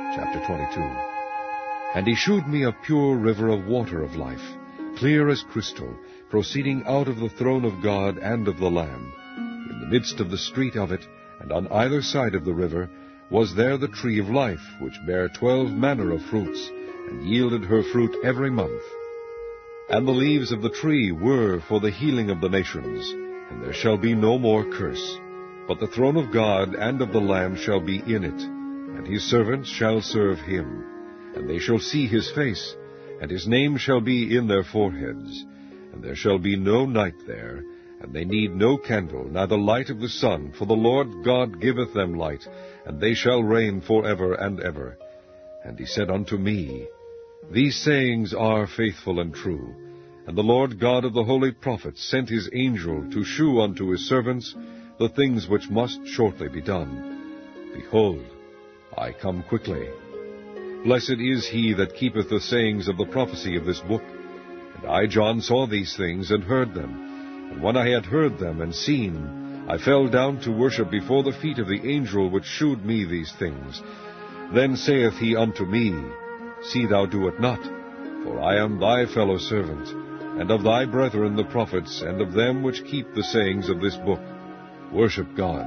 Chapter 22. And he shewed me a pure river of water of life, clear as crystal, proceeding out of the throne of God and of the Lamb. In the midst of the street of it, and on either side of the river, was there the tree of life, which bare 12 manner of fruits, and yielded her fruit every month. And the leaves of the tree were for the healing of the nations, and there shall be no more curse. But the throne of God and of the Lamb shall be in it, and his servants shall serve him. And they shall see his face, and his name shall be in their foreheads. And there shall be no night there, and they need no candle, neither light of the sun, for the Lord God giveth them light, and they shall reign for ever and ever. And he said unto me, These sayings are faithful and true. And the Lord God of the holy prophets sent his angel to shew unto his servants the things which must shortly be done. Behold, I come quickly. Blessed is he that keepeth the sayings of the prophecy of this book. And I, John, saw these things, and heard them. And when I had heard them and seen, I fell down to worship before the feet of the angel which shewed me these things. Then saith he unto me, See thou do it not, for I am thy fellow servant, and of thy brethren the prophets, and of them which keep the sayings of this book. Worship God.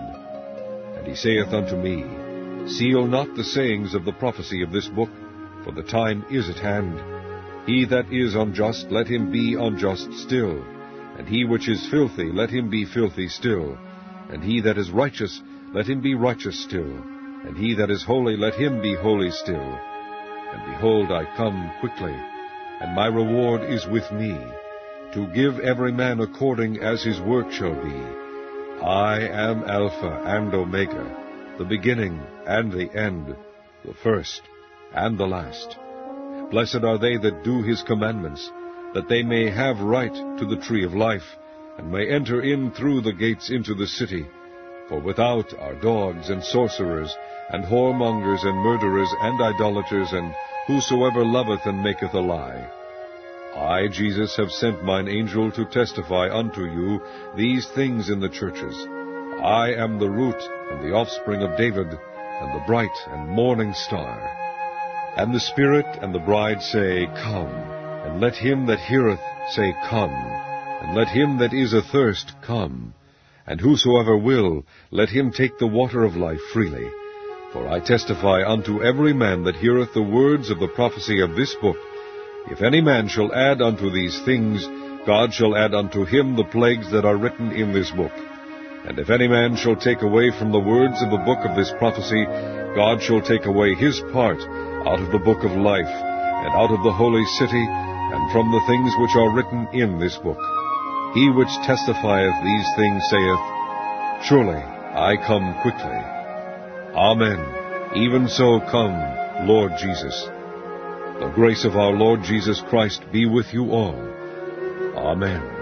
And he saith unto me, Seal not the sayings of the prophecy of this book, for the time is at hand. He that is unjust, let him be unjust still, and he which is filthy, let him be filthy still, and he that is righteous, let him be righteous still, and he that is holy, let him be holy still. And behold, I come quickly, and my reward is with me, to give every man according as his work shall be. I am Alpha and Omega, the beginning and the end, the first and the last. Blessed are they that do his commandments, that they may have right to the tree of life, and may enter in through the gates into the city. For without are dogs and sorcerers, and whoremongers, and murderers, and idolaters, and whosoever loveth and maketh a lie. I, Jesus, have sent mine angel to testify unto you these things in the churches. I am the root and the offspring of David, and the bright and morning star. And the Spirit and the bride say, Come. And let him that heareth say, Come. And let him that is athirst come. And whosoever will, let him take the water of life freely. For I testify unto every man that heareth the words of the prophecy of this book, If any man shall add unto these things, God shall add unto him the plagues that are written in this book. And if any man shall take away from the words of the book of this prophecy, God shall take away his part out of the book of life, and out of the holy city, and from the things which are written in this book. He which testifieth these things saith, Surely I come quickly. Amen. Even so come, Lord Jesus. The grace of our Lord Jesus Christ be with you all. Amen.